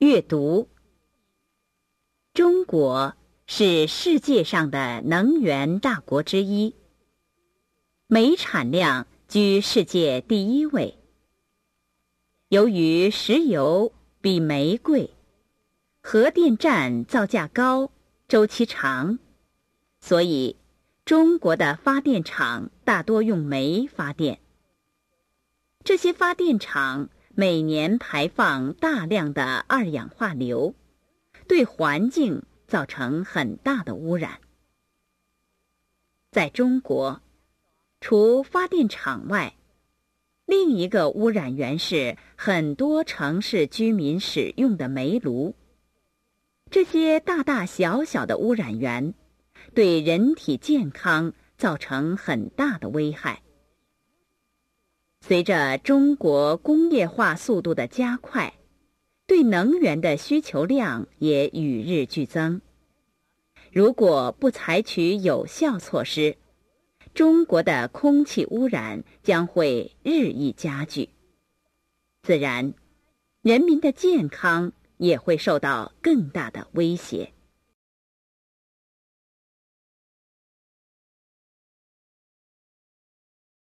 阅读。中国是世界上的能源大国之一，煤产量居世界第1位。由于石油比煤贵，核电站造价高，周期长，所以中国的发电厂大多用煤发电。这些发电厂每年排放大量的二氧化硫，对环境造成很大的污染。在中国，除发电厂外，另一个污染源是很多城市居民使用的煤炉。这些大大小小的污染源对人体健康造成很大的危害。随着中国工业化速度的加快，对能源的需求量也与日俱增。如果不采取有效措施，中国的空气污染将会日益加剧，自然，人民的健康也会受到更大的威胁。